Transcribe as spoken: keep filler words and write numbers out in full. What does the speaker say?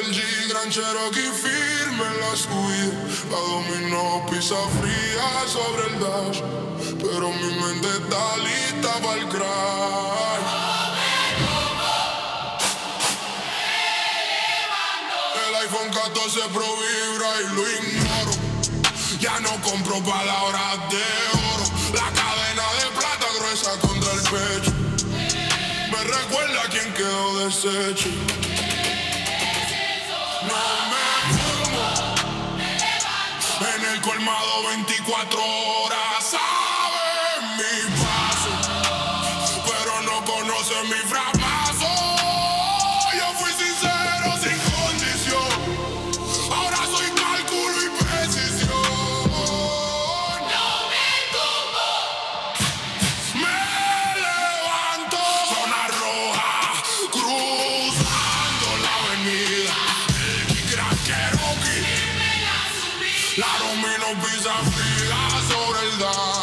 el G, Gran Cherokee firme en la subida. La dominó, pisa fría sobre el dash, pero mi mente está lista para el crash. El iPhone catorce Pro vibra y lo ignoro. Ya no compro palabras de oro. La cadena de plata gruesa contra el pecho me recuerda a quien quedó deshecho. No me fumo en el colmado veinticuatro horas. Saben mi paso, pero no conocen mi fracaso. Yo fui sincero sin condición. Ahora soy cálculo y precisión. No me tumbo. Me levanto. Zona roja, cruzando la avenida. El Gran Cherokee. La domino pisa fría sobre el dash.